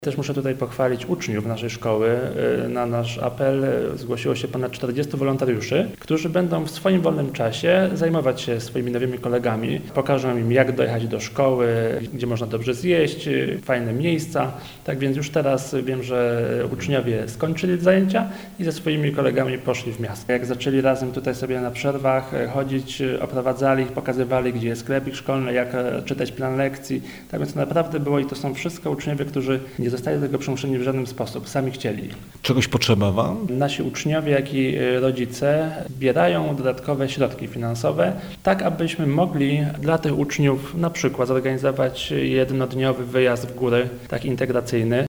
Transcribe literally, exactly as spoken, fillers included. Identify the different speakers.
Speaker 1: Też muszę tutaj pochwalić uczniów naszej szkoły. Na nasz apel zgłosiło się ponad czterdziestu wolontariuszy, którzy będą w swoim wolnym czasie zajmować się swoimi nowymi kolegami. Pokażą im, jak dojechać do szkoły, gdzie można dobrze zjeść, fajne miejsca. Tak więc już teraz wiem, że uczniowie skończyli zajęcia i ze swoimi kolegami poszli w miasto. Jak zaczęli razem tutaj sobie na przerwach chodzić, oprowadzali ich, pokazywali, gdzie jest sklepik szkolny, jak czytać plan lekcji. Tak więc naprawdę było i to są wszystko uczniowie, którzy nie zostali do tego przymuszeni w żaden sposób, sami chcieli.
Speaker 2: Czegoś potrzeba Wam?
Speaker 1: Nasi uczniowie, jak i rodzice zbierają dodatkowe środki finansowe, tak abyśmy mogli dla tych uczniów na przykład zorganizować jednodniowy wyjazd w góry, tak integracyjny.